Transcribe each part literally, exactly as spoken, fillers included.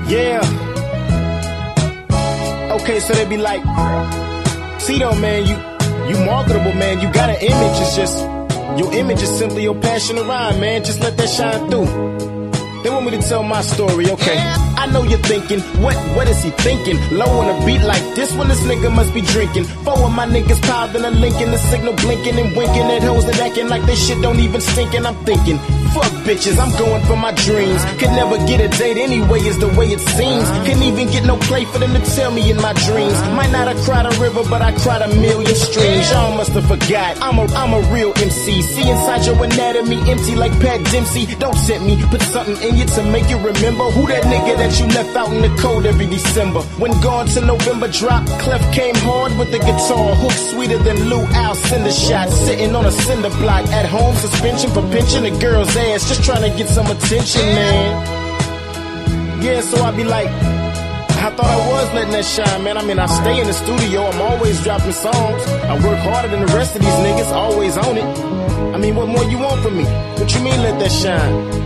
Yeah. Okay, so they be like, Tito, man, you you marketable, man. You got an image. It's just your image is simply your passion to rhyme, man. Just let that shine through. They want me to tell my story, okay? I know you're thinking, what what is he thinking? Low on a beat like this when this nigga must be drinking. Four of my niggas piled in a Lincoln, the signal blinking and winking at hoes that acting like they shit don't even stink. And I'm thinking, fuck bitches, I'm going for my dreams. Could never get a date anyway, is the way it seems. Couldn't even get no play for them to tell me in my dreams. Might not have cried a river, but I cried a million streams. Y'all must have forgot, I'm a, I'm a real M C. See inside your anatomy, empty like Pat Dempsey. Don't tempt me, put something in you to make you remember who that nigga that you left out in the cold every December. When Gone to November dropped, Clef came hard with the guitar, hook sweeter than Lou Al Cinder shot. Sitting on a cinder block at home, suspension for pinching a girl's ass, just trying to get some attention, man. Yeah, so I be like, I thought I was letting that shine, man. I mean, I stay in the studio, I'm always dropping songs. I work harder than the rest of these niggas, always on it. I mean, what more you want from me? What you mean let that shine?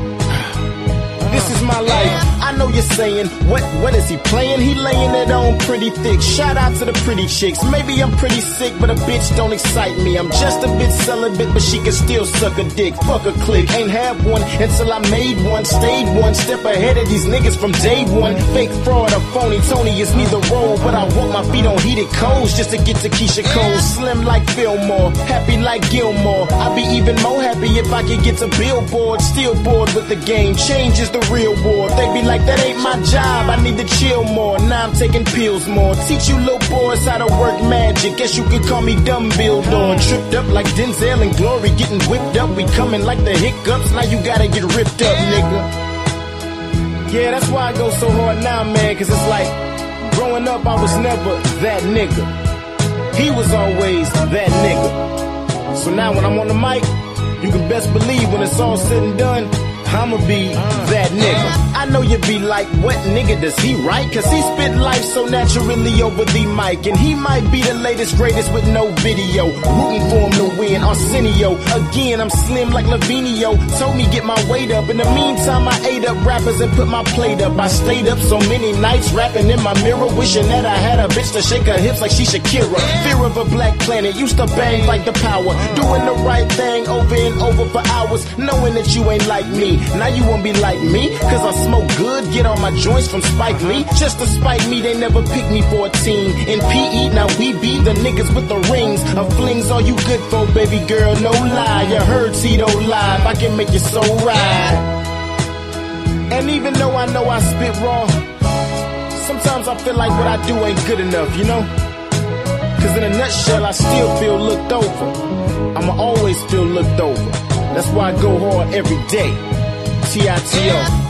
This is my life. I know you're saying, what what is he playing? He laying it on pretty thick. Shout out to the pretty chicks. Maybe I'm pretty sick, but a bitch don't excite me. I'm just a bit celibate, but she can still suck a dick. Fuck a click, ain't have one until I made one. Stayed one step ahead of these niggas from day one. Fake fraud or phony Tony is neither role, but I walk my feet on heated coals just to get to Keisha Cole. Slim like Fillmore, happy like Gilmore. I'd be even more happy if I could get to Billboard. Still bored with the game, change is the real war. They be like, that ain't my job, I need to chill more. Now I'm taking pills more. Teach you little boys how to work magic. Guess you could call me Dumbledore. Tripped up like Denzel and Glory, getting whipped up. We coming like the hiccups, now you gotta get ripped up, nigga. Yeah, that's why I go so hard now, man. Cause it's like, growing up I was never that nigga. He was always that nigga. So now when I'm on the mic, you can best believe when it's all said and done, I'ma be that nigga. I know you be like, what nigga does he write? Cause he spit life so naturally over the mic. And he might be the latest greatest with no video. Rooting for him to win, Arsenio. Again, I'm slim like Lavinio. Told me get my weight up. In the meantime, I ate up rappers and put my plate up. I stayed up so many nights rapping in my mirror, wishing that I had a bitch to shake her hips like she Shakira. Fear of a black planet, used to bang like the power. Doing the right thing over and over for hours, knowing that you ain't like me. Now you won't be like me, cause I smoke good, get all my joints from Spike Lee. Just to spite me, they never pick me for a team. In P E, now we be the niggas with the rings. A fling's all you good for, baby girl, no lie. You heard Tito live, I can make you so ride. And even though I know I spit raw, sometimes I feel like what I do ain't good enough, you know? Cause in a nutshell, I still feel looked over. I'ma always feel looked over. That's why I go hard every day. T I T O